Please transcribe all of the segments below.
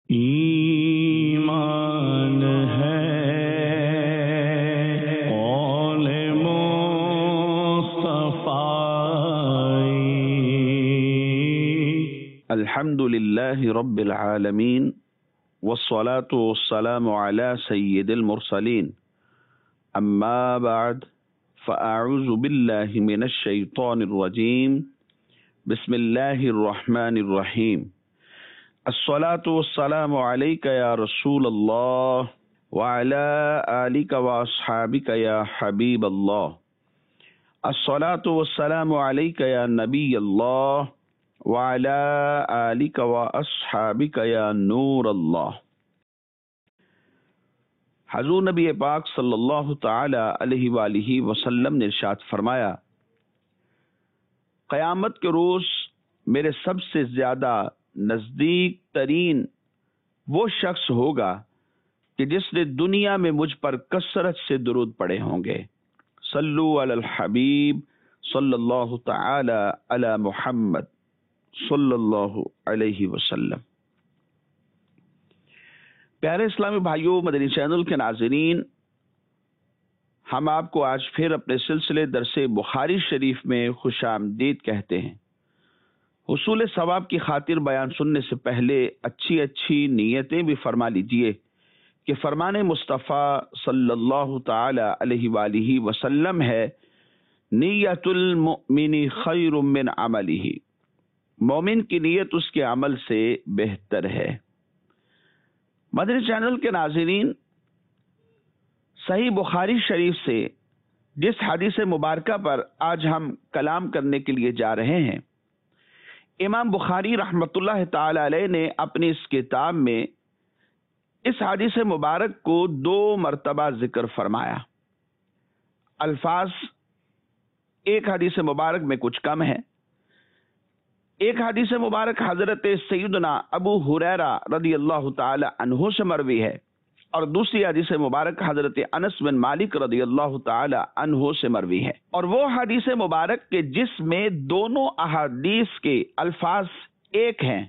ایمان ہے قول مصطفی۔ الحمد للہ رب العالمین والصلاة والسلام علی سید المرسلین، اما بعد فاعوذ باللہ من الشیطان الرجیم، بسم اللہ الرحمن الرحیم۔ الصلاة والسلام علیک یا رسول اللہ وعلی آلک واصحابک یا حبیب اللہ۔ الصلاة والسلام علیک یا نبی اللہ وعلی آلک واصحابک یا نور اللہ۔ حضور نبی پاک صلی اللہ تعالی علیہ وآلہ وسلم نے ارشاد فرمایا، قیامت کے روز میرے سب سے زیادہ نزدیک ترین وہ شخص ہوگا کہ جس نے دنیا میں مجھ پر کثرت سے درود پڑھے ہوں گے۔ صلو علی الحبیب صلی اللہ تعالی علی محمد صلی اللہ علیہ وسلم۔ پیارے اسلامی بھائیوں، مدنی چینل کے ناظرین، ہم آپ کو آج پھر اپنے سلسلے درس بخاری شریف میں خوش آمدید کہتے ہیں۔ حصول ثواب کی خاطر بیان سننے سے پہلے اچھی نیتیں بھی فرما لیجئے کہ فرمان مصطفیٰ صلی اللہ تعالی علیہ وآلہ وسلم ہے، نیت المؤمن خیر من عملہ، مومن کی نیت اس کے عمل سے بہتر ہے۔ مدنی چینل کے ناظرین، صحیح بخاری شریف سے جس حدیث مبارکہ پر آج ہم کلام کرنے کے لیے جا رہے ہیں، امام بخاری رحمۃ اللہ تعالی علیہ نے اپنی اس کتاب میں اس حدیث مبارک کو 2 مرتبہ ذکر فرمایا۔ الفاظ ایک حدیث مبارک میں کچھ کم ہے۔ ایک حدیث مبارک حضرت سیدنا ابو ہریرہ رضی اللہ تعالی عنہ سے مروی ہے، اور دوسری حدیث مبارک حضرت انس بن مالک رضی اللہ تعالی عنہ سے مروی ہے، اور وہ حدیث مبارک کے جس میں دونوں احادیث کے الفاظ ایک ہیں،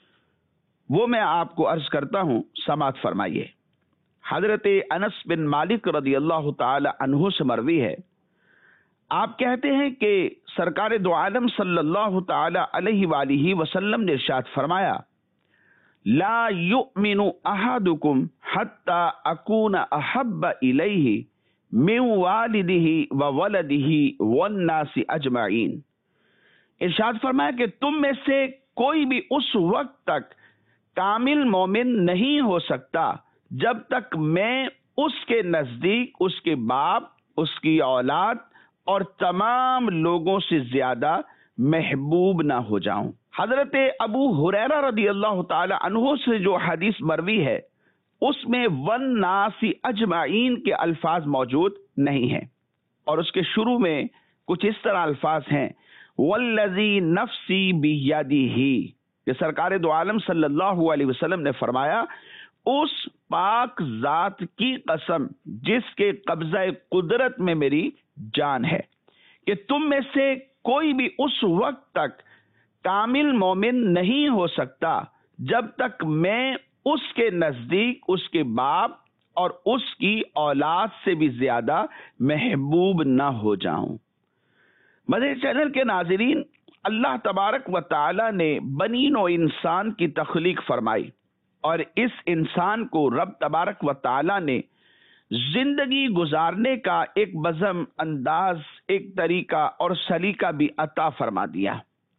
وہ میں آپ کو عرض کرتا ہوں، سماعت فرمائیے۔ حضرت انس بن مالک رضی اللہ تعالی عنہ سے مروی ہے، آپ کہتے ہیں کہ سرکار دو عالم صلی اللہ تعالی علیہ وآلہ وسلم نے ارشاد فرمایا، لا یؤمن احدکم حتی اکون احب الیہ من والدہ وولدہ والناس اجمعین۔ ارشاد فرمایا کہ تم میں سے کوئی بھی اس وقت تک کامل مومن نہیں ہو سکتا جب تک میں اس کے نزدیک اس کے باپ، اس کی اولاد اور تمام لوگوں سے زیادہ محبوب نہ ہو جاؤں۔ حضرت ابو ہریرہ رضی اللہ تعالی عنہ سے جو حدیث مروی ہے، اس میں والناس اجمعین کے الفاظ موجود نہیں ہیں، اور اس کے شروع میں کچھ اس طرح الفاظ ہیں، والذی نفسی بیدہ، کہ سرکار دو عالم صلی اللہ علیہ وسلم نے فرمایا، اس پاک ذات کی قسم جس کے قبضہ قدرت میں میری جان ہے، کہ تم میں سے کوئی بھی اس وقت تک کامل مومن نہیں ہو سکتا جب تک میں اس کے نزدیک اس کے باپ اور اس کی اولاد سے بھی زیادہ محبوب نہ ہو جاؤں۔ مدنی چینل کے ناظرین، اللہ تبارک و تعالی نے بنی نوع انسان کی تخلیق فرمائی، اور اس انسان کو رب تبارک و تعالی نے زندگی گزارنے کا ایک بزم انداز، ایک طریقہ اور سلیقہ بھی عطا فرما دیا۔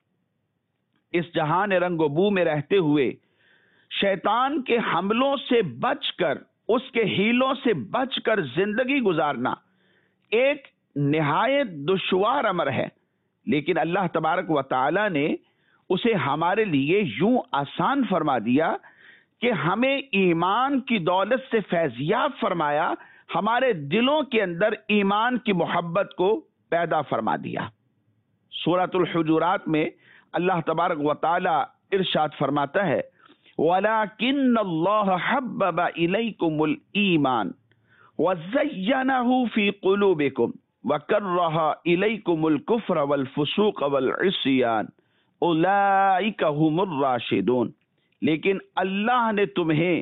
اس جہان رنگ و بو میں رہتے ہوئے شیطان کے حملوں سے بچ کر، اس کے ہیلوں سے بچ کر زندگی گزارنا ایک نہایت دشوار امر ہے، لیکن اللہ تبارک و تعالی نے اسے ہمارے لیے یوں آسان فرما دیا کہ ہمیں ایمان کی دولت سے فیضیاب فرمایا، ہمارے دلوں کے اندر ایمان کی محبت کو پیدا فرما دیا۔ سورۃ الحجرات میں اللہ تبارک و تعالی ارشاد فرماتا ہے، وَلَكِنَّ اللَّهَ حَبَّبَ إِلَيْكُمُ الْإِيمَانَ وَزَيَّنَهُ فِي قُلُوبِكُمْ وَكَرَّهَ إِلَيْكُمُ الْكُفْرَ وَالْفُسُوقَ وَالْعِصْيَانَ أُولَئِكَ هُمُ الرَّاشِدُونَ لیکن اللہ نے تمہیں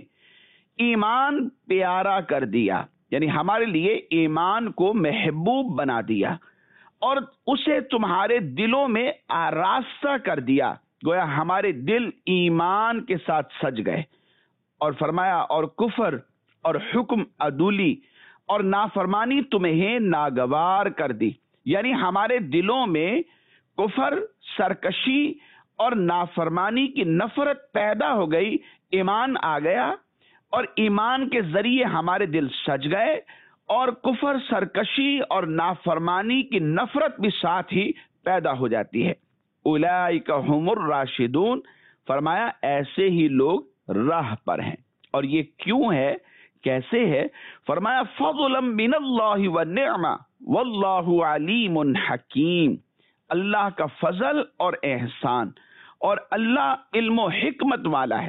ایمان پیارا کر دیا، یعنی ہمارے لیے ایمان کو محبوب بنا دیا اور اسے تمہارے دلوں میں آراستہ کر دیا، گویا ہمارے دل ایمان کے ساتھ سج گئے۔ اور فرمایا اور کفر اور حکم عدولی اور نافرمانی تمہیں ناگوار کر دی، یعنی ہمارے دلوں میں کفر، سرکشی اور نافرمانی کی نفرت پیدا ہو گئی، ایمان آ گیا اور ایمان کے ذریعے ہمارے دل سج گئے اور کفر، سرکشی اور نافرمانی کی نفرت بھی ساتھ ہی پیدا ہو جاتی ہے۔ اولئک هم الراشدون، فرمایا ایسے ہی لوگ راہ پر ہیں۔ اور یہ کیوں ہے، کیسے ہے؟ فرمایا فضلا من اللہ ونعمہ واللہ علیم حکیم، اللہ کا فضل اور احسان، اور اللہ علم و حکمت والا ہے۔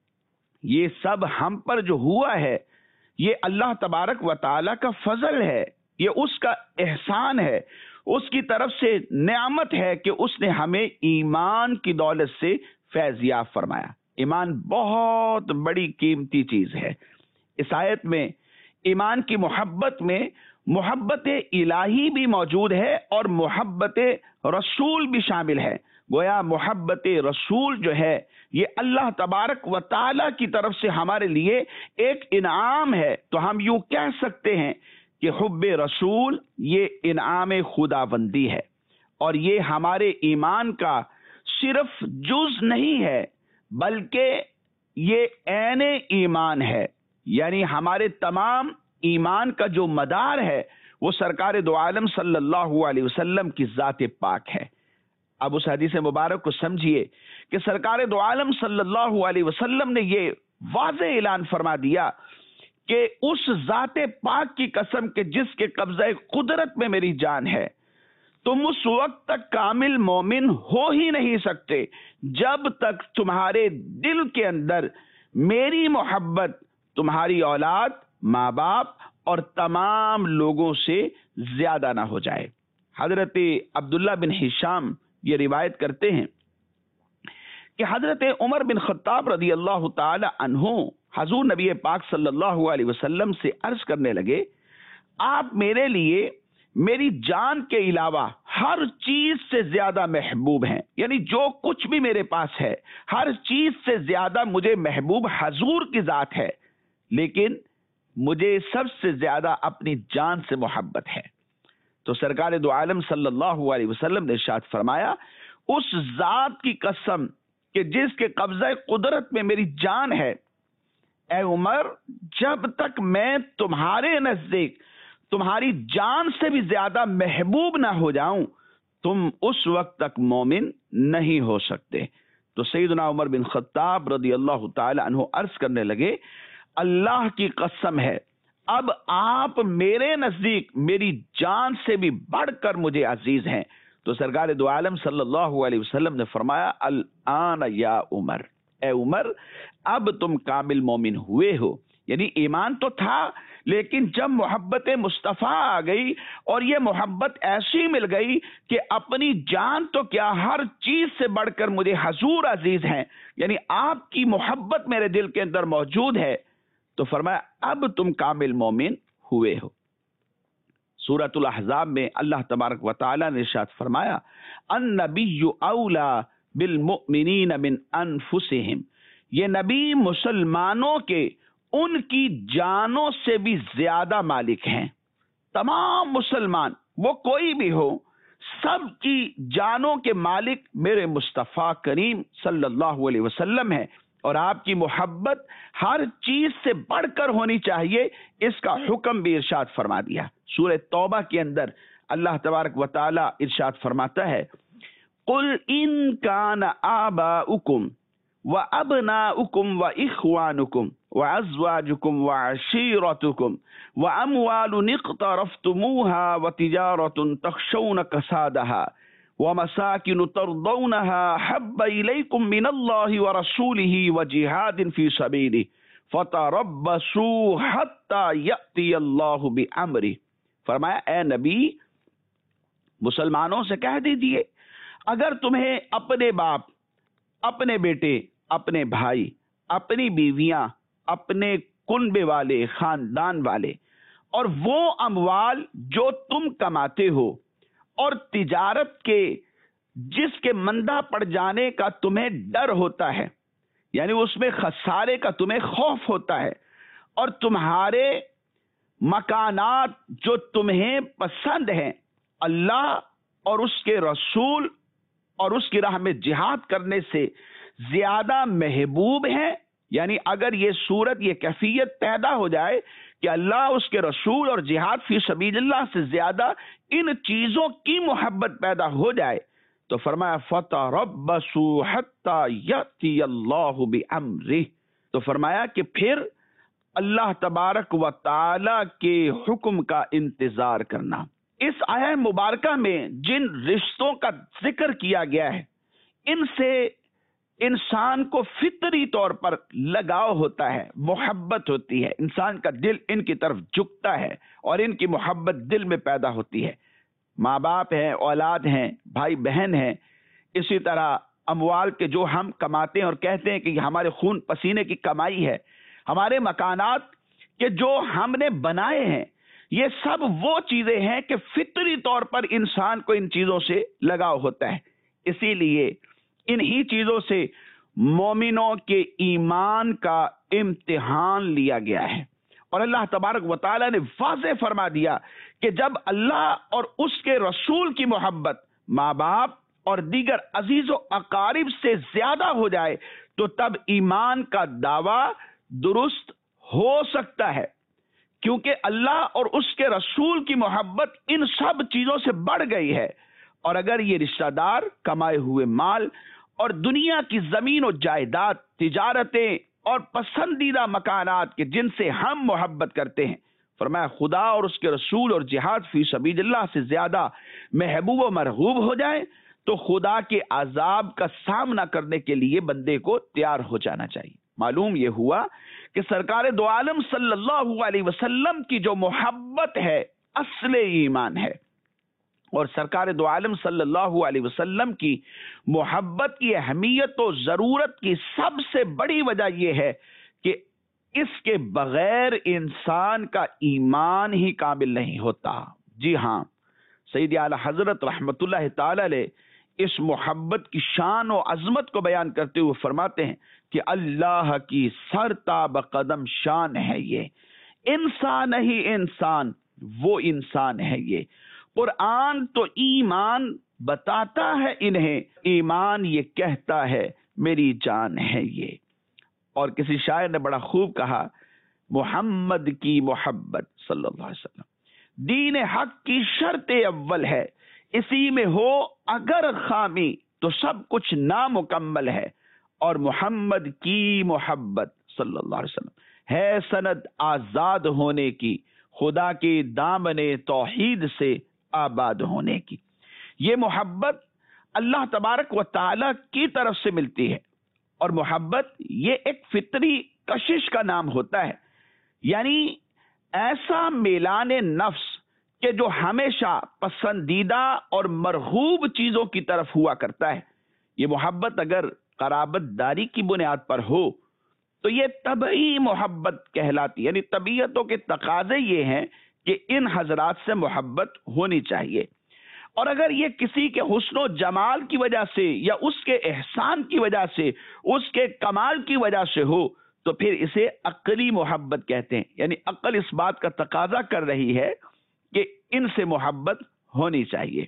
یہ سب ہم پر جو ہوا ہے یہ اللہ تبارک و تعالی کا فضل ہے، یہ اس کا احسان ہے، اس کی طرف سے نعمت ہے کہ اس نے ہمیں ایمان کی دولت سے فیض یاب فرمایا۔ ایمان بہت بڑی قیمتی چیز ہے۔ اس آیت میں ایمان کی محبت میں محبت الہی بھی موجود ہے اور محبت رسول بھی شامل ہے۔ گویا محبت رسول جو ہے یہ اللہ تبارک و تعالی کی طرف سے ہمارے لیے ایک انعام ہے، تو ہم یوں کہہ سکتے ہیں کہ حب رسول یہ انعام خداوندی ہے، اور یہ ہمارے ایمان کا صرف جز نہیں ہے بلکہ یہ عین ایمان ہے، یعنی ہمارے تمام ایمان کا جو مدار ہے وہ سرکار دو عالم صلی اللہ علیہ وسلم کی ذات پاک ہے۔ اب اس حدیث مبارک کو سمجھیے کہ سرکار دو عالم صلی اللہ علیہ وسلم نے یہ واضح اعلان فرما دیا کہ اس ذات پاک کی قسم کہ جس کے قبضہ قدرت میں میری جان ہے، تم اس وقت تک کامل مومن ہو ہی نہیں سکتے جب تک تمہارے دل کے اندر میری محبت تمہاری اولاد، ماں باپ اور تمام لوگوں سے زیادہ نہ ہو جائے۔ حضرت عبداللہ بن ہشام یہ روایت کرتے ہیں کہ حضرت عمر بن خطاب رضی اللہ تعالی عنہ حضور نبی پاک صلی اللہ علیہ وسلم سے عرض کرنے لگے، آپ میرے لیے میری جان کے علاوہ ہر چیز سے زیادہ محبوب ہیں، یعنی جو کچھ بھی میرے پاس ہے ہر چیز سے زیادہ مجھے محبوب حضور کی ذات ہے، لیکن مجھے سب سے زیادہ اپنی جان سے محبت ہے۔ تو سرکار دو عالم صلی اللہ علیہ وسلم نے ارشاد فرمایا، اس ذات کی قسم کہ جس کے قبضہ قدرت میں میری جان ہے، اے عمر جب تک میں تمہارے نزدیک تمہاری جان سے بھی زیادہ محبوب نہ ہو جاؤں تم اس وقت تک مومن نہیں ہو سکتے۔ تو سیدنا عمر بن خطاب رضی اللہ تعالی عنہ عرض کرنے لگے، اللہ کی قسم ہے اب آپ میرے نزدیک میری جان سے بھی بڑھ کر مجھے عزیز ہیں۔ تو سرکار دو عالم صلی اللہ علیہ وسلم نے فرمایا، الآن یا عمر، اے عمر اب تم کامل مومن ہوئے ہو، یعنی ایمان تو تھا لیکن جب محبت مصطفیٰ آ گئی اور یہ محبت ایسی مل گئی کہ اپنی جان تو کیا ہر چیز سے بڑھ کر مجھے حضور عزیز ہیں، یعنی آپ کی محبت میرے دل کے اندر موجود ہے، تو فرمایا اب تم کامل مومن ہوئے ہو۔ سورۃ الاحزاب میں اللہ تبارک و تعالی نے ارشاد فرمایا، النبی اولا بالمؤمنین من انفسہم، یہ نبی مسلمانوں کے ان کی جانوں سے بھی زیادہ مالک ہیں۔ تمام مسلمان وہ کوئی بھی ہو، سب کی جانوں کے مالک میرے مصطفیٰ کریم صلی اللہ علیہ وسلم ہیں، اور آپ کی محبت ہر چیز سے بڑھ کر ہونی چاہیے، اس کا حکم بھی ارشاد فرما دیا۔ سورہ توبہ کے اندر اللہ تبارک و تعالی ارشاد فرماتا ہے، قل ان کان آباؤکم وابناؤکم واخوانکم وازواجکم وعشیرتکم واموال اقترفتموها وتجارة تخشون کسادها ومساكن ترضونها حب إليكم من الله ورسوله وجهاد في سبيله فتربصوا حتى يأتي الله بأمره۔ فرمایا اے نبی مسلمانوں سے کہہ دیجئے، اگر تمہیں اپنے باپ، اپنے بیٹے، اپنے بھائی، اپنی بیویاں، اپنے کنبے والے، خاندان والے، اور وہ اموال جو تم کماتے ہو، اور تجارت کے جس کے مندہ پڑ جانے کا تمہیں ڈر ہوتا ہے، یعنی اس میں خسارے کا تمہیں خوف ہوتا ہے، اور تمہارے مکانات جو تمہیں پسند ہیں، اللہ اور اس کے رسول اور اس کی راہ میں جہاد کرنے سے زیادہ محبوب ہیں. یعنی اگر یہ صورت، یہ کیفیت پیدا ہو جائے کہ اللہ، اس کے رسول اور جہاد فی سبیل اللہ سے زیادہ ان چیزوں کی محبت پیدا ہو جائے، تو فرمایا فَتَرَبَّصُوا حَتَّى يَأْتِيَ اللَّهُ بِأَمْرِهِ، تو فرمایا کہ پھر اللہ تبارک و تعالی کے حکم کا انتظار کرنا. اس آیہ مبارکہ میں جن رشتوں کا ذکر کیا گیا ہے، ان سے انسان کو فطری طور پر لگاؤ ہوتا ہے، محبت ہوتی ہے، انسان کا دل ان کی طرف جھکتا ہے اور ان کی محبت دل میں پیدا ہوتی ہے. ماں باپ ہیں، اولاد ہیں، بھائی بہن ہیں، اسی طرح اموال کے جو ہم کماتے ہیں اور کہتے ہیں کہ یہ ہمارے خون پسینے کی کمائی ہے، ہمارے مکانات کے جو ہم نے بنائے ہیں، یہ سب وہ چیزیں ہیں کہ فطری طور پر انسان کو ان چیزوں سے لگاؤ ہوتا ہے. اسی لیے انہی چیزوں سے مومنوں کے ایمان کا امتحان لیا گیا ہے، اور اللہ تبارک و تعالی نے واضح فرما دیا کہ جب اللہ اور اس کے رسول کی محبت ماں باپ اور دیگر عزیز و اقارب سے زیادہ ہو جائے تو تب ایمان کا دعویٰ درست ہو سکتا ہے، کیونکہ اللہ اور اس کے رسول کی محبت ان سب چیزوں سے بڑھ گئی ہے. اور اگر یہ رشتہ دار کمائے ہوئے مال اور دنیا کی زمین و جائیداد، تجارتیں اور پسندیدہ مکانات کے جن سے ہم محبت کرتے ہیں، فرمایا خدا اور اس کے رسول اور جہاد فی سبیل اللہ سے زیادہ محبوب و مرغوب ہو جائے تو خدا کے عذاب کا سامنا کرنے کے لیے بندے کو تیار ہو جانا چاہیے. معلوم یہ ہوا کہ سرکار دو عالم صلی اللہ علیہ وسلم کی جو محبت ہے اصل ایمان ہے، اور سرکار دو عالم صلی اللہ علیہ وسلم کی محبت کی اہمیت و ضرورت کی سب سے بڑی وجہ یہ ہے کہ اس کے بغیر انسان کا ایمان ہی کامل نہیں ہوتا. جی ہاں، سید اعلی حضرت رحمت اللہ تعالی علیہ اس محبت کی شان و عظمت کو بیان کرتے ہوئے فرماتے ہیں کہ اللہ کی سرتاب قدم شان ہے یہ، انسان ہی انسان، وہ انسان ہے یہ. قرآن تو ایمان بتاتا ہے انہیں، ایمان یہ کہتا ہے میری جان ہے یہ. اور کسی شاعر نے بڑا خوب کہا، محمد کی محبت صلی اللہ علیہ وسلم دین حق کی شرط اول ہے، اسی میں ہو اگر خامی تو سب کچھ نامکمل ہے. اور محمد کی محبت صلی اللہ علیہ وسلم ہے سند آزاد ہونے کی، خدا کے دامن توحید سے آباد ہونے کی. یہ محبت اللہ تبارک و تعالی کی طرف سے ملتی ہے، اور محبت یہ ایک فطری کشش کا نام ہوتا ہے، یعنی ایسا میلان نفس کہ جو ہمیشہ پسندیدہ اور مرغوب چیزوں کی طرف ہوا کرتا ہے. یہ محبت اگر قرابت داری کی بنیاد پر ہو تو یہ طبعی محبت کہلاتی، یعنی طبیعتوں کے تقاضے یہ ہیں کہ ان حضرات سے محبت ہونی چاہیے. اور اگر یہ کسی کے حسن و جمال کی وجہ سے یا اس کے احسان کی وجہ سے، اس کے کمال کی وجہ سے ہو تو پھر اسے عقلی محبت کہتے ہیں، یعنی عقل اس بات کا تقاضا کر رہی ہے کہ ان سے محبت ہونی چاہیے.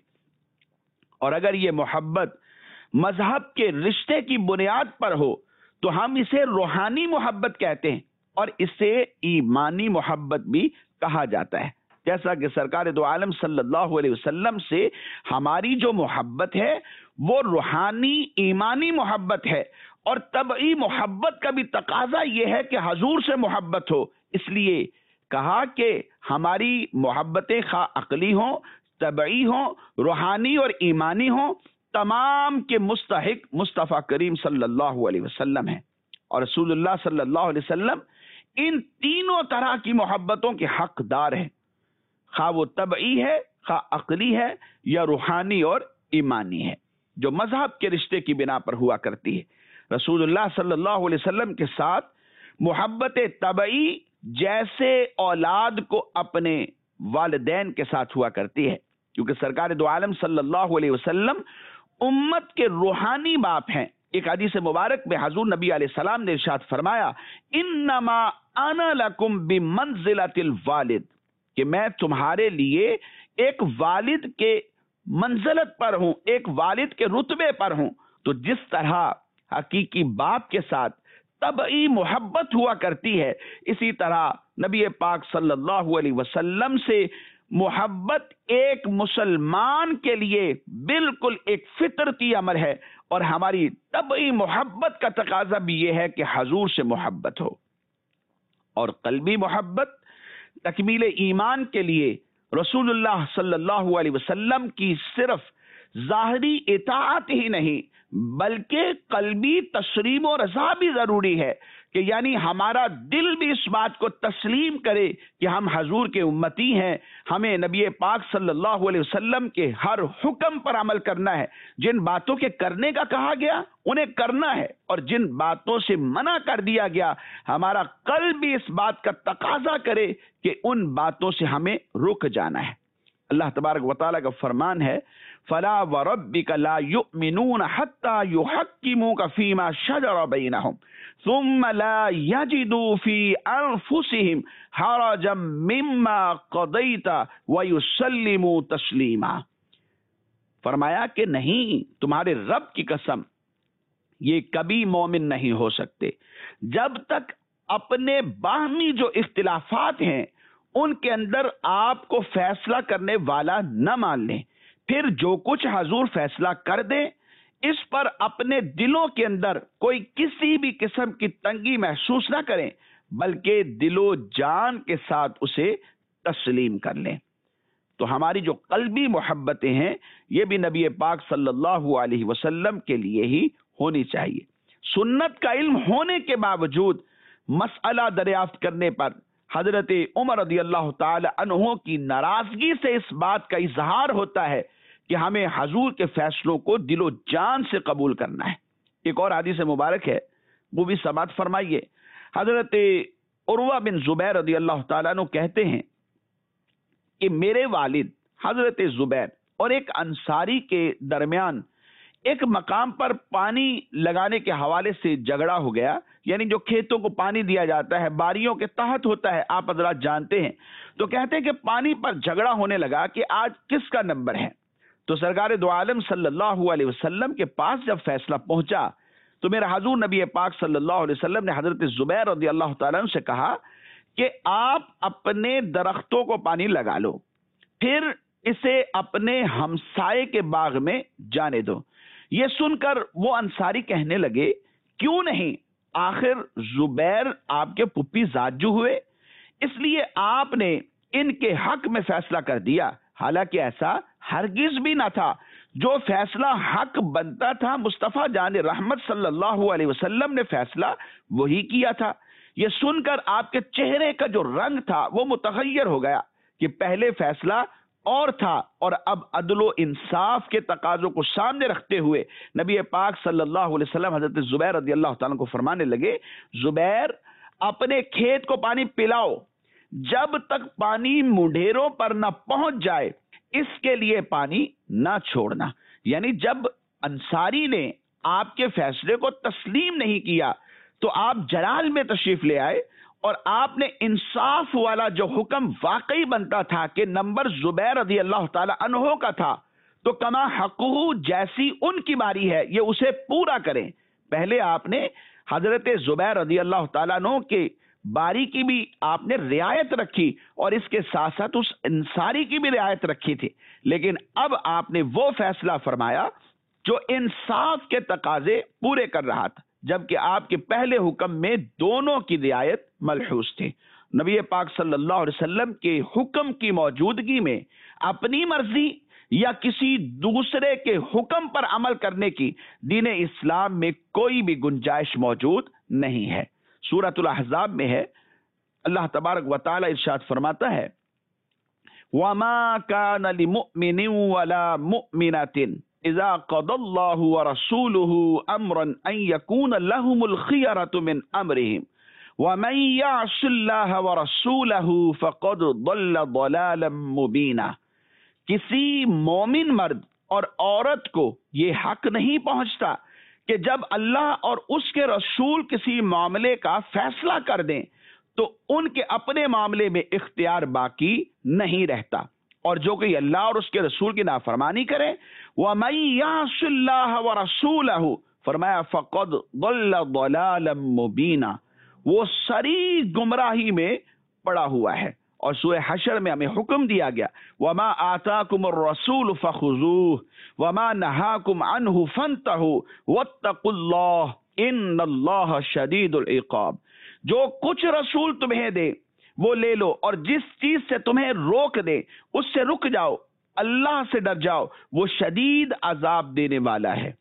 اور اگر یہ محبت مذہب کے رشتے کی بنیاد پر ہو تو ہم اسے روحانی محبت کہتے ہیں، اور اسے ایمانی محبت بھی کہا جاتا ہے. جیسا کہ سرکار دو عالم صلی اللہ علیہ وسلم سے ہماری جو محبت ہے وہ روحانی ایمانی محبت ہے، اور طبعی محبت کا بھی تقاضا یہ ہے کہ حضور سے محبت ہو. اس لیے کہا کہ ہماری محبتیں خواہ عقلی ہوں، طبعی ہوں، روحانی اور ایمانی ہوں، تمام کے مستحق مصطفیٰ کریم صلی اللہ علیہ وسلم ہیں. اور رسول اللہ صلی اللہ علیہ وسلم ان تینوں طرح کی محبتوں کے حقدار ہیں، خواہ وہ طبعی ہے، خواہ عقلی ہے، یا روحانی اور ایمانی ہے، جو مذہب کے رشتے کی بنا پر ہوا کرتی ہے. رسول اللہ صلی اللہ علیہ وسلم کے ساتھ محبت طبعی جیسے اولاد کو اپنے والدین کے ساتھ ہوا کرتی ہے، کیونکہ سرکار دو عالم صلی اللہ علیہ وسلم امت کے روحانی باپ ہیں۔ ایک حدیث مبارک میں حضور نبی علیہ السلام نے ارشاد فرمایا، انما انا لکم بمنزلۃ الوالد، کہ میں تمہارے لیے ایک والد کے منزلت پر ہوں، ایک والد کے رتبے پر ہوں۔ تو جس طرح حقیقی باپ کے ساتھ طبعی محبت ہوا کرتی ہے، اسی طرح نبی پاک صلی اللہ علیہ وسلم سے محبت ایک مسلمان کے لیے بالکل ایک فطرتی امر ہے، اور ہماری طبعی محبت کا تقاضا بھی یہ ہے کہ حضور سے محبت ہو۔ اور قلبی محبت تکمیل ایمان کے لیے رسول اللہ صلی اللہ علیہ وسلم کی صرف ظاہری اطاعت ہی نہیں بلکہ قلبی تسلیم و رضا بھی ضروری ہے، کہ یعنی ہمارا دل بھی اس بات کو تسلیم کرے کہ ہم حضور کے امتی ہیں، ہمیں نبی پاک صلی اللہ علیہ وسلم کے ہر حکم پر عمل کرنا ہے، جن باتوں کے کرنے کا کہا گیا انہیں کرنا ہے، اور جن باتوں سے منع کر دیا گیا ہمارا قلب بھی اس بات کا تقاضا کرے کہ ان باتوں سے ہمیں رک جانا ہے۔ اللہ تبارک و تعالیٰ کا فرمان ہے، فَلَا وَرَبِّكَ لَا يُؤْمِنُونَ حَتَّى يُحَكِّمُوكَ فِي مَا شَجَرَ بَيْنَهُمْ ثُمَّ لَا يَجِدُوا فِي أَنفُسِهِمْ حَرَجًا مِّمَّا قَضَيْتَ وَيُسَلِّمُوا تَسْلِيمًا۔ فرمایا کہ نہیں، تمہارے رب کی قسم، یہ کبھی مومن نہیں ہو سکتے جب تک اپنے باہمی جو اختلافات ہیں ان کے اندر آپ کو فیصلہ کرنے والا نہ مان لیں، پھر جو کچھ حضور فیصلہ کر دیں اس پر اپنے دلوں کے اندر کوئی کسی بھی قسم کی تنگی محسوس نہ کریں، بلکہ دل و جان کے ساتھ اسے تسلیم کر لیں۔ تو ہماری جو قلبی محبتیں ہیں یہ بھی نبی پاک صلی اللہ علیہ وسلم کے لیے ہی ہونی چاہیے۔ سنت کا علم ہونے کے باوجود مسئلہ دریافت کرنے پر حضرت عمر رضی اللہ تعالی عنہ کی ناراضگی سے اس بات کا اظہار ہوتا ہے کہ ہمیں حضور کے فیصلوں کو دل و جان سے قبول کرنا ہے۔ ایک اور حدیث مبارک ہے، وہ بھی سماعت فرمائیے۔ حضرت عروہ بن زبیر رضی اللہ تعالیٰ عنہ کہتے ہیں کہ میرے والد حضرت زبیر اور ایک انصاری کے درمیان ایک مقام پر پانی لگانے کے حوالے سے جھگڑا ہو گیا، یعنی جو کھیتوں کو پانی دیا جاتا ہے باریوں کے تحت ہوتا ہے، آپ حضرات جانتے ہیں۔ تو کہتے ہیں کہ پانی پر جھگڑا ہونے لگا کہ آج کس کا نمبر ہے۔ تو سرکار دو عالم صلی اللہ علیہ وسلم کے پاس جب فیصلہ پہنچا تو میرا حضور نبی پاک صلی اللہ علیہ وسلم نے حضرت زبیر رضی اللہ تعالیٰ عنہ سے کہا کہ آپ اپنے درختوں کو پانی لگا لو، پھر اسے اپنے ہمسائے کے باغ میں جانے دو۔ یہ سن کر وہ انصاری کہنے لگے، کیوں نہیں، آخر زبیر آپ کے پھپھی ذات جو ہوئے، اس لیے آپ نے ان کے حق میں فیصلہ کر دیا، حالانکہ ایسا ہرگز بھی نہ تھا۔ جو فیصلہ حق بنتا تھا مصطفیٰ جان رحمت صلی اللہ علیہ وسلم نے فیصلہ وہی کیا تھا۔ یہ سن کر آپ کے چہرے کا جو رنگ تھا وہ متغیر ہو گیا کہ پہلے فیصلہ اور تھا، اور اب عدل و انصاف کے تقاضوں کو سامنے رکھتے ہوئے نبی پاک صلی اللہ علیہ وسلم حضرت زبیر رضی اللہ تعالیٰ کو فرمانے لگے، زبیر اپنے کھیت کو پانی پلاؤ، جب تک پانی منڈھیروں پر نہ پہنچ جائے اس کے لیے پانی نہ چھوڑنا۔ یعنی جب انصاری نے آپ کے فیصلے کو تسلیم نہیں کیا تو آپ جلال میں تشریف لے آئے، اور آپ نے انصاف والا جو حکم واقعی بنتا تھا کہ نمبر زبیر رضی اللہ تعالی عنہ کا تھا، تو کما حقہ جیسی ان کی باری ہے یہ اسے پورا کریں۔ پہلے آپ نے حضرت زبیر رضی اللہ تعالیٰ عنہ کے باری کی بھی آپ نے رعایت رکھی، اور اس کے ساتھ ساتھ اس انصاری کی بھی رعایت رکھی تھی، لیکن اب آپ نے وہ فیصلہ فرمایا جو انصاف کے تقاضے پورے کر رہا تھا، جبکہ آپ کے پہلے حکم میں دونوں کی رعایت ملحوظ تھی۔ نبی پاک صلی اللہ علیہ وسلم کے حکم کی موجودگی میں اپنی مرضی یا کسی دوسرے کے حکم پر عمل کرنے کی دین اسلام میں کوئی بھی گنجائش موجود نہیں ہے۔ سورۃ الاحزاب میں ہے، اللہ تبارک و تعالی ارشاد فرماتا ہے، وَمَا كَانَ لِمُؤْمِنٍ وَلَا مُؤْمِنَةٍ اذا قضى الله ورسوله امرا ان يكون لهم الخيرة من امرهم ومن يعص الله ورسوله فقد ضل ضلالا مبینا۔ کسی مومن مرد اور عورت کو یہ حق نہیں پہنچتا کہ جب اللہ اور اس کے رسول کسی معاملے کا فیصلہ کر دیں تو ان کے اپنے معاملے میں اختیار باقی نہیں رہتا، اور جو کہ اللہ اور اس کے رسول کی نافرمانی کرے، وَمَن يَعْصِ اللَّهَ وَرَسُولَهُ فرمایا فَقَدْ ضَلَّ ضَلَالًا مُبِينًا، وہ سری گمراہی میں پڑا ہوا ہے۔ اور سورہ حشر میں ہمیں حکم دیا گیا وَمَا آتَاكُمُ الرَّسُولُ فَخُذُوهُ وَمَا نَهَاكُمْ عَنْهُ فَانْتَهُوا وَاتَّقُوا اللَّهَ إِنَّ اللَّهَ شَدِيدُ الْعِقَابِ، جو کچھ رسول تمہیں دے وہ لے لو، اور جس چیز سے تمہیں روک دے اس سے رک جاؤ، اللہ سے ڈر جاؤ، وہ شدید عذاب دینے والا ہے۔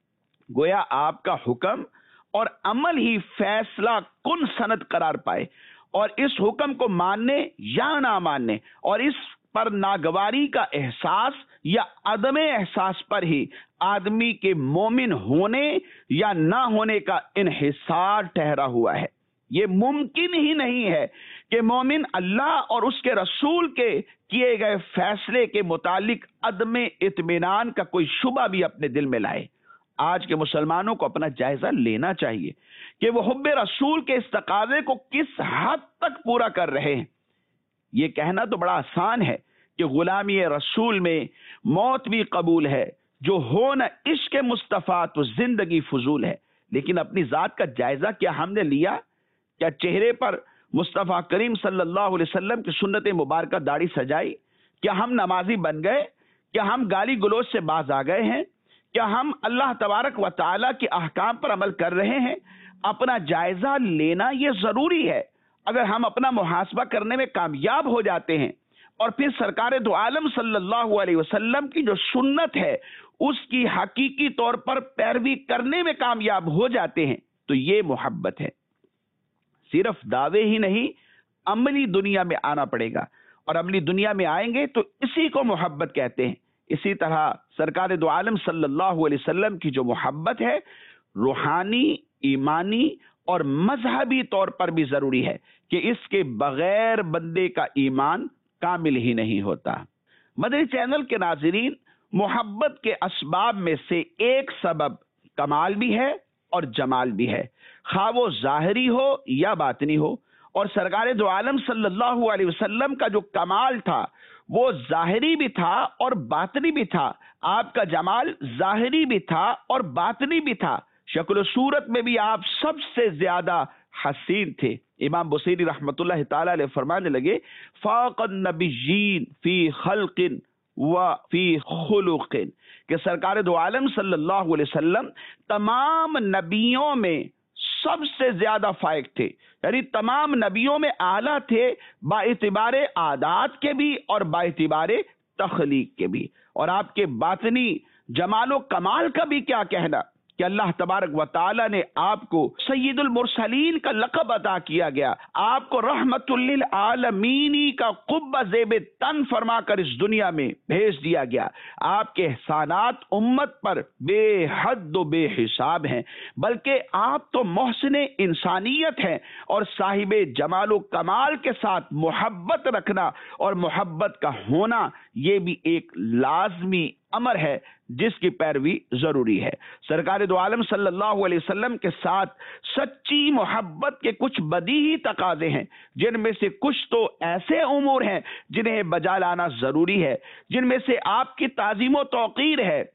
گویا آپ کا حکم اور عمل ہی فیصلہ کن سند قرار پائے، اور اس حکم کو ماننے یا نہ ماننے اور اس پر ناگواری کا احساس یا عدم احساس پر ہی آدمی کے مومن ہونے یا نہ ہونے کا انحصار ٹھہرا ہوا ہے۔ یہ ممکن ہی نہیں ہے کہ مومن اللہ اور اس کے رسول کے کیے گئے فیصلے کے متعلق عدم اطمینان کا کوئی شبہ بھی اپنے دل میں لائے۔ آج کے مسلمانوں کو اپنا جائزہ لینا چاہیے کہ وہ حب رسول کے اس تقاضے کو کس حد تک پورا کر رہے ہیں۔ یہ کہنا تو بڑا آسان ہے کہ غلامی رسول میں موت بھی قبول ہے، جو ہو نہ عشق مصطفیٰ تو زندگی فضول ہے، لیکن اپنی ذات کا جائزہ کیا ہم نے لیا؟ کیا چہرے پر مصطفیٰ کریم صلی اللہ علیہ وسلم کی سنت مبارکہ داڑھی سجائی؟ کیا ہم نمازی بن گئے؟ کیا ہم گالی گلوچ سے باز آ گئے ہیں؟ کیا ہم اللہ تبارک و تعالیٰ کے احکام پر عمل کر رہے ہیں؟ اپنا جائزہ لینا یہ ضروری ہے۔ اگر ہم اپنا محاسبہ کرنے میں کامیاب ہو جاتے ہیں اور پھر سرکار دو عالم صلی اللہ علیہ وسلم کی جو سنت ہے اس کی حقیقی طور پر پیروی کرنے میں کامیاب ہو جاتے ہیں تو یہ محبت ہے۔ صرف دعوے ہی نہیں، عملی دنیا میں آنا پڑے گا، اور عملی دنیا میں آئیں گے تو اسی کو محبت کہتے ہیں۔ اسی طرح سرکار دو عالم صلی اللہ علیہ وسلم کی جو محبت ہے روحانی، ایمانی اور مذہبی طور پر بھی ضروری ہے کہ اس کے بغیر بندے کا ایمان کامل ہی نہیں ہوتا۔ مدنی چینل کے ناظرین، محبت کے اسباب میں سے ایک سبب کمال بھی ہے اور جمال بھی ہے، خواہ وہ ظاہری ہو یا باطنی ہو، اور سرکار دو عالم صلی اللہ علیہ وسلم کا جو کمال تھا وہ ظاہری بھی تھا اور باطنی بھی تھا۔ آپ کا جمال ظاہری بھی تھا اور باطنی بھی تھا، شکل و صورت میں بھی آپ سب سے زیادہ حسین تھے۔ امام بصیری رحمت اللہ تعالی علیہ فرمانے لگے فاق النبیین فی خلق و فی خلق، کہ سرکار دو عالم صلی اللہ علیہ وسلم تمام نبیوں میں سب سے زیادہ فائق تھے، یعنی تمام نبیوں میں اعلیٰ تھے، با اعتبار عادات کے بھی اور با اعتبار تخلیق کے بھی۔ اور آپ کے باطنی جمال و کمال کا بھی کیا کہنا کہ اللہ تبارک و تعالی نے آپ کو سید المرسلین کا لقب عطا کیا گیا، آپ کو رحمت للعالمینی کا قبہ زیب تن فرما کر اس دنیا میں بھیج دیا گیا۔ آپ کے احسانات امت پر بے حد و بے حساب ہیں، بلکہ آپ تو محسن انسانیت ہیں، اور صاحب جمال و کمال کے ساتھ محبت رکھنا اور محبت کا ہونا یہ بھی ایک لازمی امر ہے جس کی پیروی ضروری ہے۔ سرکار دو عالم صلی اللہ علیہ وسلم کے ساتھ سچی محبت کے کچھ بدیہی تقاضے ہیں، جن میں سے کچھ تو ایسے امور ہیں جنہیں بجا لانا ضروری ہے، جن میں سے آپ کی تعظیم و توقیر ہے،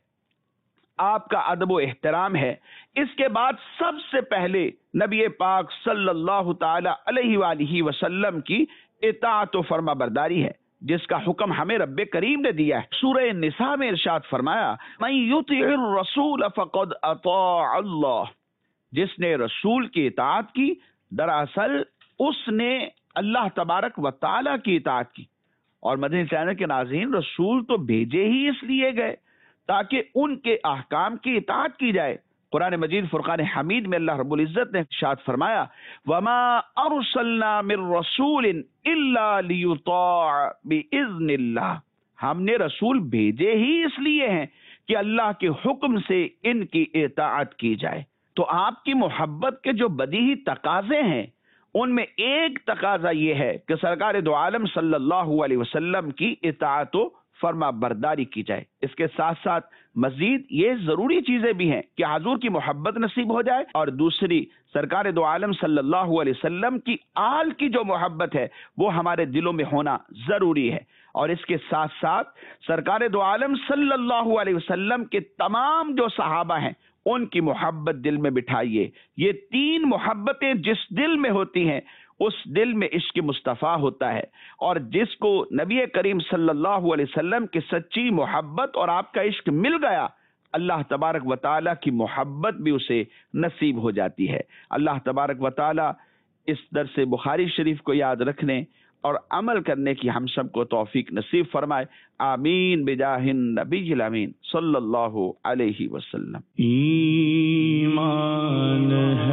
آپ کا ادب و احترام ہے۔ اس کے بعد سب سے پہلے نبی پاک صلی اللہ تعالی علیہ وآلہ وسلم کی اطاعت و فرما برداری ہے، جس کا حکم ہمیں رب کریم نے دیا ہے۔ سورہ النساء میں ارشاد فرمایا من یطع الرسول فقد اطاع اللہ، جس نے رسول کی اطاعت کی دراصل اس نے اللہ تبارک و تعالی کی اطاعت کی۔ اور مدنی چینل کے ناظرین، رسول تو بھیجے ہی اس لیے گئے تاکہ ان کے احکام کی اطاعت کی جائے۔ قرآن مجید فرقان حمید میں اللہ رب العزت نے ارشاد فرمایا وَمَا أَرْسَلْنَا مِن رَّسُولٍ إِلَّا لِيُطَاعَ بِإِذْنِ اللَّهِ، ہم نے رسول بھیجے ہی اس لیے ہیں کہ اللہ کے حکم سے ان کی اطاعت کی جائے۔ تو آپ کی محبت کے جو بدیہی تقاضے ہیں ان میں ایک تقاضا یہ ہے کہ سرکار دو عالم صلی اللہ علیہ وسلم کی اطاعت و فرما برداری کی جائے۔ اس کے ساتھ ساتھ مزید یہ ضروری چیزیں بھی ہیں کہ حضور کی محبت نصیب ہو جائے، اور دوسری سرکار دو عالم صلی اللہ علیہ وسلم کی آل کی جو محبت ہے وہ ہمارے دلوں میں ہونا ضروری ہے، اور اس کے ساتھ ساتھ سرکار دو عالم صلی اللہ علیہ وسلم کے تمام جو صحابہ ہیں ان کی محبت دل میں بٹھائیے۔ یہ تین محبتیں جس دل میں ہوتی ہیں اس دل میں عشق مصطفیٰ ہوتا ہے، اور جس کو نبی کریم صلی اللہ علیہ وسلم کی سچی محبت اور آپ کا عشق مل گیا، اللہ تبارک و تعالیٰ کی محبت بھی اسے نصیب ہو جاتی ہے۔ اللہ تبارک و تعالیٰ اس درس بخاری شریف کو یاد رکھنے اور عمل کرنے کی ہم سب کو توفیق نصیب فرمائے، آمین بجاہ النبی الامین صلی اللہ علیہ وسلم۔ ایمان